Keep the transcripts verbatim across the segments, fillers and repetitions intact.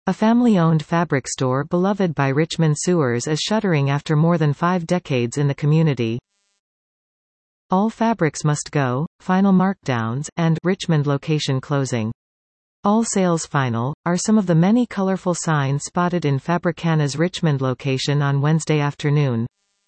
A family-owned fabric store beloved by Richmond sewers is shuttering after more than five decades in the community. All fabrics must go, final markdowns, and Richmond location closing. All sales final, are some of the many colorful signs spotted in Fabricana's Richmond location on Wednesday afternoon.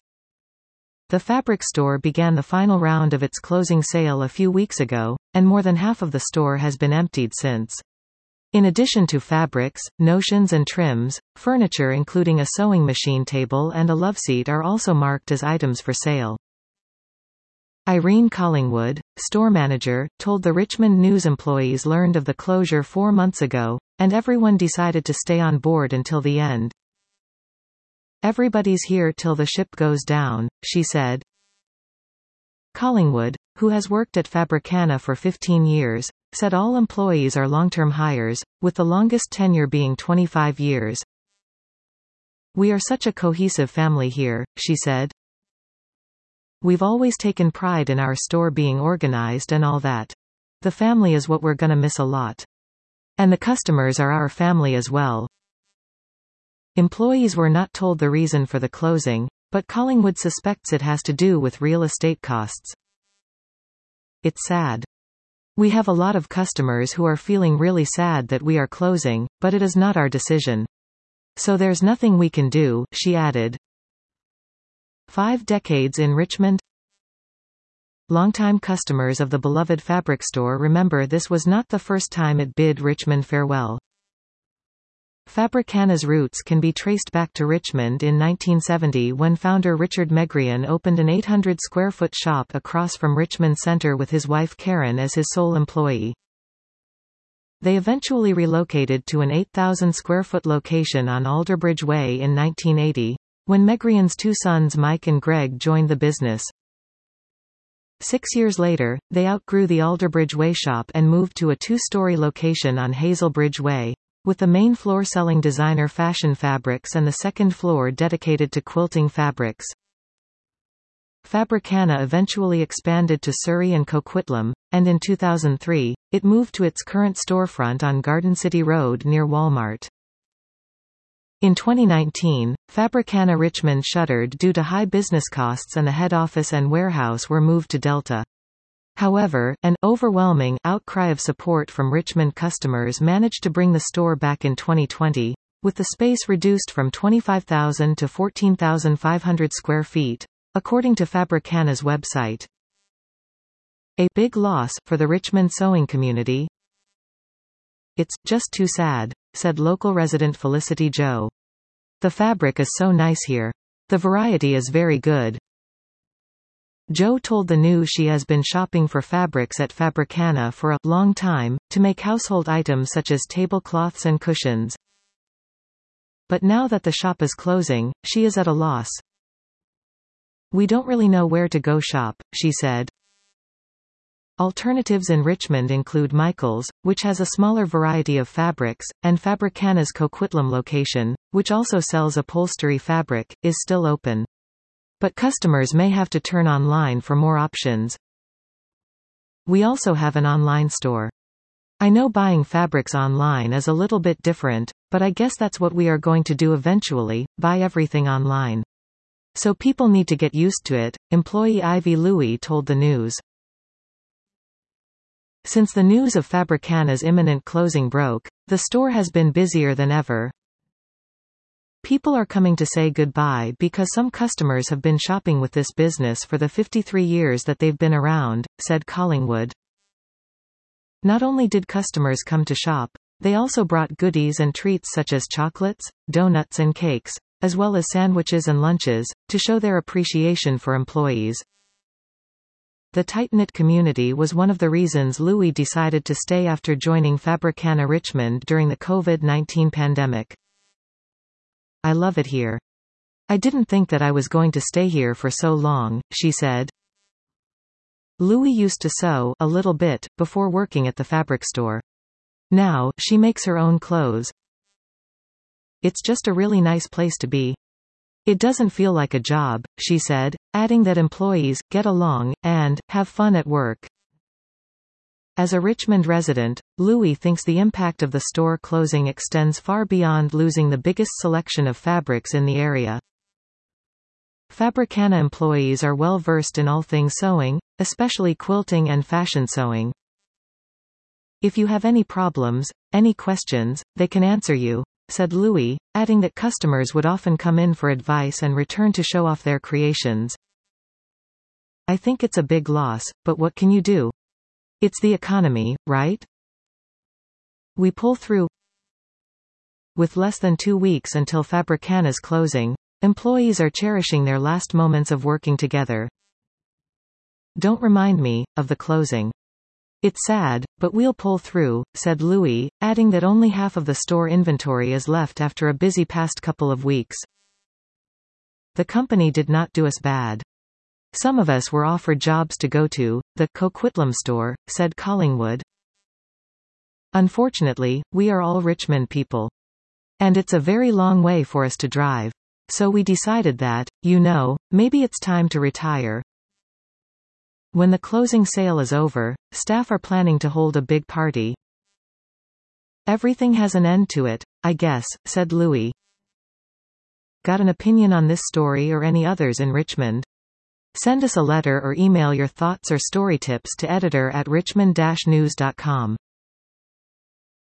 The fabric store began the final round of its closing sale a few weeks ago, and more than half of the store has been emptied since. In addition to fabrics, notions and trims, furniture including a sewing machine table and a loveseat are also marked as items for sale. Irene Collingwood, store manager, told the Richmond News employees learned of the closure four months ago, and everyone decided to stay on board until the end. "Everybody's here till the ship goes down," she said. Collingwood, who has worked at Fabricana for fifteen years, said all employees are long-term hires, with the longest tenure being twenty-five years. "We are such a cohesive family here," she said. "We've always taken pride in our store being organized and all that. The family is what we're gonna miss a lot. And the customers are our family as well." Employees were not told the reason for the closing, but Collingwood suspects it has to do with real estate costs. "It's sad. We have a lot of customers who are feeling really sad that we are closing, but it is not our decision. So there's nothing we can do," she added. Five decades in Richmond? Longtime customers of the beloved fabric store remember this was not the first time it bid Richmond farewell. Fabricana's roots can be traced back to Richmond in nineteen seventy when founder Richard Megrian opened an eight hundred square foot shop across from Richmond Centre with his wife Karen as his sole employee. They eventually relocated to an eight thousand square foot location on Alderbridge Way in nineteen eighty, when Megrian's two sons Mike and Greg joined the business. Six years later, they outgrew the Alderbridge Way shop and moved to a two-story location on Hazelbridge Way, with the main floor selling designer fashion fabrics and the second floor dedicated to quilting fabrics. Fabricana eventually expanded to Surrey and Coquitlam, and in two thousand three, it moved to its current storefront on Garden City Road near Walmart. In twenty nineteen, Fabricana Richmond shuttered due to high business costs and the head office and warehouse were moved to Delta. However, an overwhelming outcry of support from Richmond customers managed to bring the store back in twenty twenty, with the space reduced from twenty-five thousand to fourteen thousand five hundred square feet, according to Fabricana's website. A big loss for the Richmond sewing community. "It's just too sad," said local resident Felicity Joe. "The fabric is so nice here. The variety is very good." Joe told the News she has been shopping for fabrics at Fabricana for a long time, to make household items such as tablecloths and cushions. But now that the shop is closing, she is at a loss. "We don't really know where to go shop," she said. Alternatives in Richmond include Michaels, which has a smaller variety of fabrics, and Fabricana's Coquitlam location, which also sells upholstery fabric, is still open. But customers may have to turn online for more options. "We also have an online store. I know buying fabrics online is a little bit different, but I guess that's what we are going to do eventually, buy everything online. So people need to get used to it," employee Ivy Louie told the News. Since the news of Fabricana's imminent closing broke, the store has been busier than ever. "People are coming to say goodbye because some customers have been shopping with this business for the fifty-three years that they've been around," said Collingwood. Not only did customers come to shop, they also brought goodies and treats such as chocolates, donuts and cakes, as well as sandwiches and lunches, to show their appreciation for employees. The tight-knit community was one of the reasons Louie decided to stay after joining Fabricana Richmond during the COVID nineteen pandemic. "I love it here. I didn't think that I was going to stay here for so long," she said. Louie used to sew a little bit before working at the fabric store. Now, she makes her own clothes. "It's just a really nice place to be. It doesn't feel like a job," she said, adding that employees get along and have fun at work. As a Richmond resident, Louis thinks the impact of the store closing extends far beyond losing the biggest selection of fabrics in the area. Fabricana employees are well versed in all things sewing, especially quilting and fashion sewing. If you have any problems, any questions, they can answer you, said Louis, adding that customers would often come in for advice and return to show off their creations. I think it's a big loss, but what can you do? It's the economy, right? We pull through. With less than two weeks until Fabricana's closing, employees are cherishing their last moments of working together. Don't remind me of the closing. It's sad, but we'll pull through, said Louis, adding that only half of the store inventory is left after a busy past couple of weeks. The company did not do us bad. Some of us were offered jobs to go to the Coquitlam store, said Collingwood. Unfortunately, we are all Richmond people. And it's a very long way for us to drive. So we decided that, you know, maybe it's time to retire. When the closing sale is over, staff are planning to hold a big party. Everything has an end to it, I guess, said Louis. Got an opinion on this story or any others in Richmond? Send us a letter or email your thoughts or story tips to editor at richmond dash news dot com.